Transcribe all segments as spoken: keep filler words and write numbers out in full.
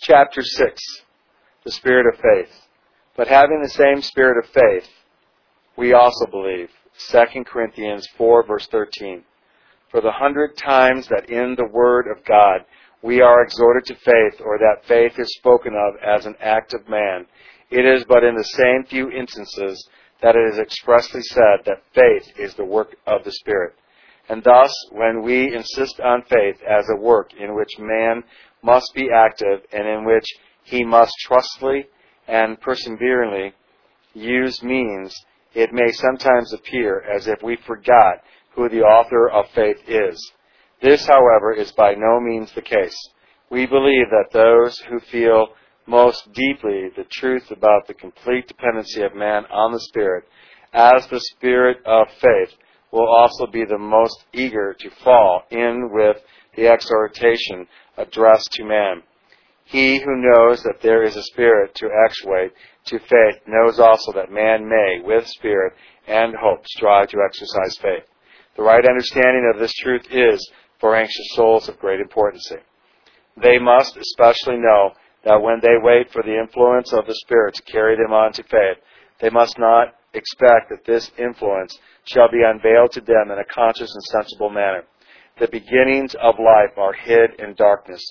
Chapter six, the Spirit of Faith. But having the same spirit of faith, we also believe. Second Corinthians four, verse thirteen. For the hundred times that in the Word of God we are exhorted to faith, or that faith is spoken of as an act of man, it is but in the same few instances that it is expressly said that faith is the work of the Spirit. And thus, when we insist on faith as a work in which man must be active and in which he must trustfully and perseveringly use means, it may sometimes appear as if we forgot who the author of faith is. This, however, is by no means the case. We believe that those who feel most deeply the truth about the complete dependency of man on the Spirit as the Spirit of faith will also be the most eager to fall in with the exhortation addressed to man. He who knows that there is a Spirit to actuate to faith knows also that man may, with spirit and hope, strive to exercise faith. The right understanding of this truth is, for anxious souls, of great importance. They must especially know that when they wait for the influence of the Spirit to carry them on to faith, they must not expect that this influence shall be unveiled to them in a conscious and sensible manner. The beginnings of life are hid in darkness.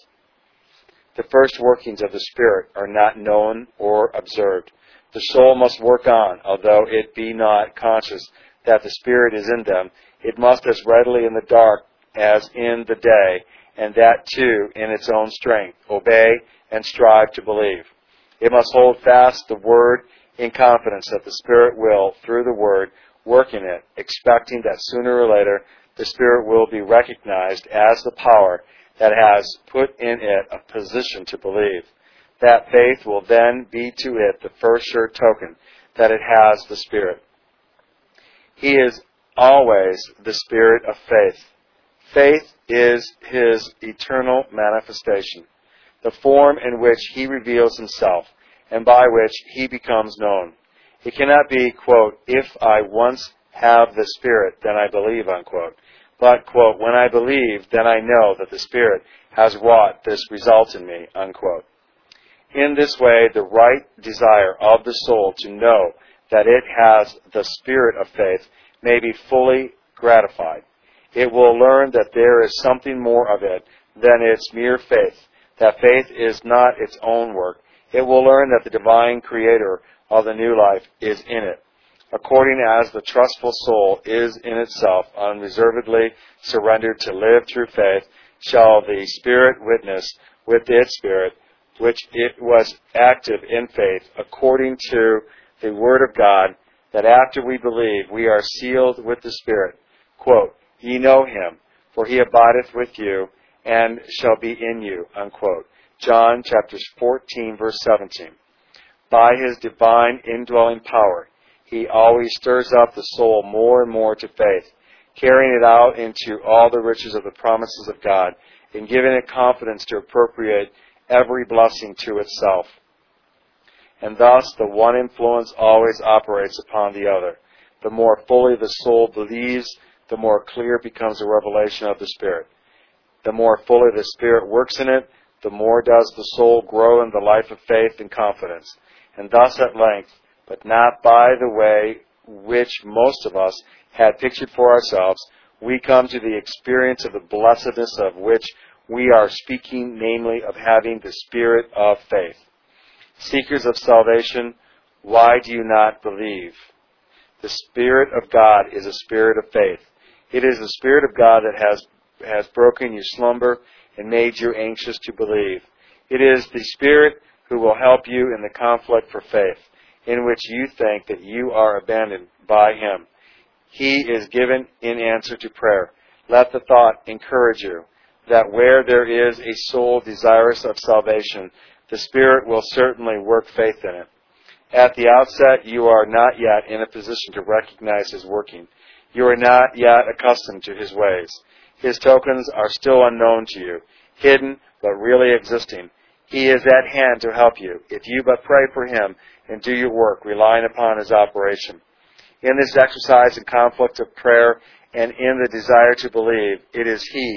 The first workings of the Spirit are not known or observed. The soul must work on, although it be not conscious that the Spirit is in them. It must as readily in the dark as in the day, and that too in its own strength, obey and strive to believe. It must hold fast the Word in confidence that the Spirit will, through the Word, work in it, expecting that sooner or later the Spirit will be recognized as the power that has put in it a position to believe. That faith will then be to it the first sure token that it has the Spirit. He is always the Spirit of faith. Faith is His eternal manifestation, the form in which He reveals Himself and by which He becomes known. It cannot be, quote, if I once have the Spirit, then I believe, unquote. But, quote, when I believe, then I know that the Spirit has wrought this result in me, unquote. In this way, the right desire of the soul to know that it has the Spirit of faith may be fully gratified. It will learn that there is something more of it than its mere faith, that faith is not its own work. It will learn that the divine Creator of the new life is in it. According as the trustful soul is in itself unreservedly surrendered to live through faith, shall the Spirit witness with its Spirit, which it was active in faith, according to the Word of God, that after we believe, we are sealed with the Spirit. Quote, ye know Him, for He abideth with you, and shall be in you, unquote. John chapters fourteen, verse seventeen. By His divine indwelling power, He always stirs up the soul more and more to faith, carrying it out into all the riches of the promises of God, and giving it confidence to appropriate every blessing to itself. And thus the one influence always operates upon the other. The more fully the soul believes, the more clear becomes the revelation of the Spirit. The more fully the Spirit works in it, the more does the soul grow in the life of faith and confidence. And thus at length, but not by the way which most of us had pictured for ourselves, we come to the experience of the blessedness of which we are speaking, namely of having the Spirit of faith. Seekers of salvation, why do you not believe? The Spirit of God is a spirit of faith. It is the Spirit of God that has, has broken your slumber and made you anxious to believe. It is the Spirit who will help you in the conflict for faith, in which you think that you are abandoned by Him. He is given in answer to prayer. Let the thought encourage you that where there is a soul desirous of salvation, the Spirit will certainly work faith in it. At the outset, you are not yet in a position to recognize His working. You are not yet accustomed to His ways. His tokens are still unknown to you, hidden but really existing. He is at hand to help you, if you but pray for Him and do your work, relying upon His operation. In this exercise and conflict of prayer and in the desire to believe, it is He,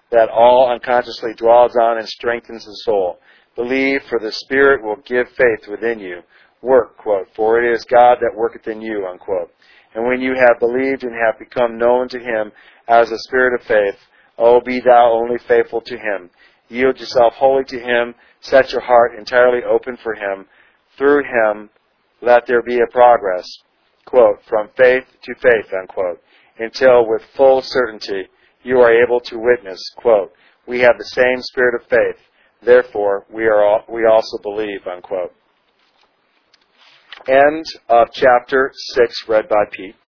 that all unconsciously dwells on and strengthens the soul. Believe, for the Spirit will give faith within you. Work, quote, for it is God that worketh in you, unquote. And when you have believed and have become known to Him as the Spirit of faith, O be thou only faithful to Him. Yield yourself wholly to Him. Set your heart entirely open for Him. Through Him, let there be a progress, quote, from faith to faith, unquote, until with full certainty you are able to witness, quote, we have the same spirit of faith, therefore we are all, we also believe, unquote. End of chapter six, read by Pete.